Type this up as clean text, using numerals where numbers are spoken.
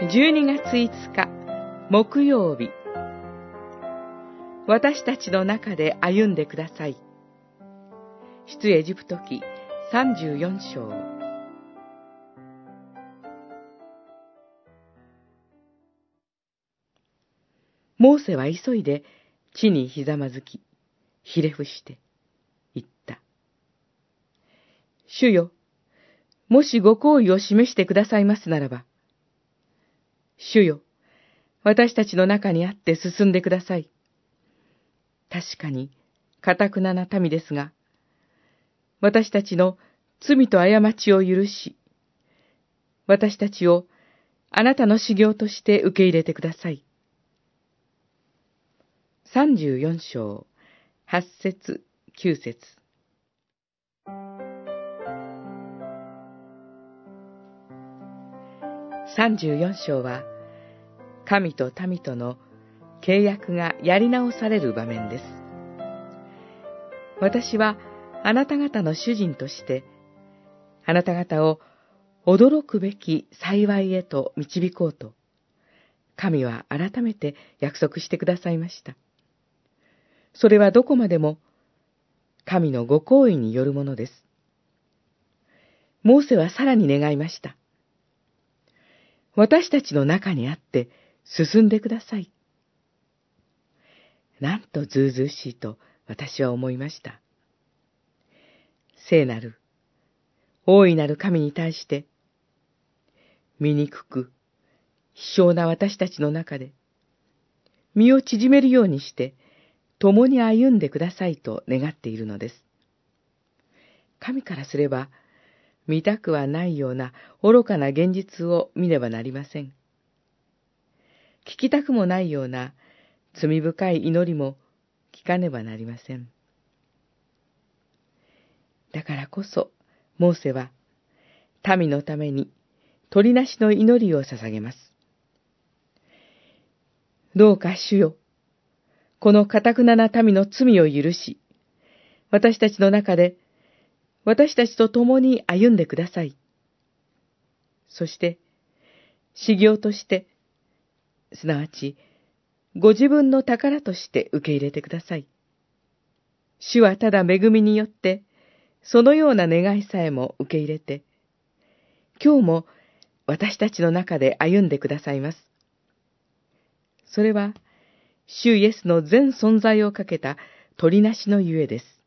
12月5日木曜日、私たちの中で歩んでください。出エジプト記34章。モーセは急いで地にひざまずき、ひれ伏して言った。主よ、もしご厚意を示してくださいますならば、主よ、私たちの中にあって進んでください。確かに、堅な民ですが、私たちの罪と過ちを許し、私たちをあなたの修行として受け入れてください。34章、8節、9節。34章は、神と民との契約がやり直される場面です。私はあなた方の主人として、あなた方を驚くべき幸いへと導こうと、神は改めて約束してくださいました。それはどこまでも神のご厚意によるものです。モーセはさらに願いました。私たちの中にあって進んでください。なんとずうずうしいと私は思いました。聖なる、大いなる神に対して、醜く、卑小な私たちの中で、身を縮めるようにして、共に歩んでくださいと願っているのです。神からすれば、見たくはないような愚かな現実を見ねばなりません。聞きたくもないような罪深い祈りも聞かねばなりません。だからこそ、モーセは、民のために、取りなしの祈りを捧げます。どうか主よ、この堅な民の罪を許し、私たちの中で、私たちと共に歩んでください。そして、修行として、すなわち、ご自分の宝として受け入れてください。主はただ恵みによって、そのような願いさえも受け入れて、今日も私たちの中で歩んでくださいます。それは、主イエスの全存在をかけた取りなしのゆえです。